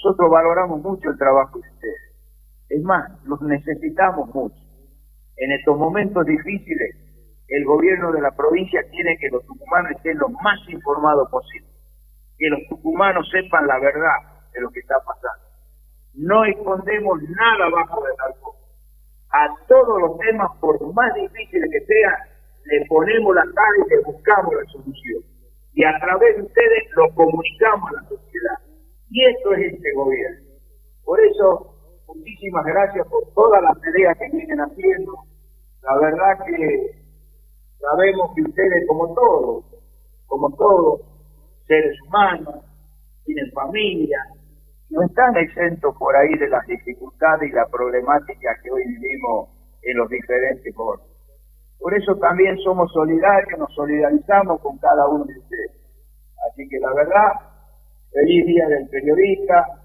nosotros valoramos mucho el trabajo de ustedes. Es más, los necesitamos mucho. En estos momentos difíciles, el gobierno de la provincia quiere que los tucumanos estén lo más informados posible, que los tucumanos sepan la verdad de lo que está pasando. No escondemos nada bajo del alcohol. A todos los temas, por más difíciles que sean, le ponemos la cara y le buscamos la solución. Y a través de ustedes lo comunicamos a la sociedad. Y esto es este gobierno. Por eso, muchísimas gracias por todas las tareas que vienen haciendo. La verdad que sabemos que ustedes, como todos seres humanos, tienen familia, no están exentos por ahí de las dificultades y la problemática que hoy vivimos en los diferentes bordes. Por eso también somos solidarios, nos solidarizamos con cada uno de ustedes. Así que la verdad, feliz Día del Periodista,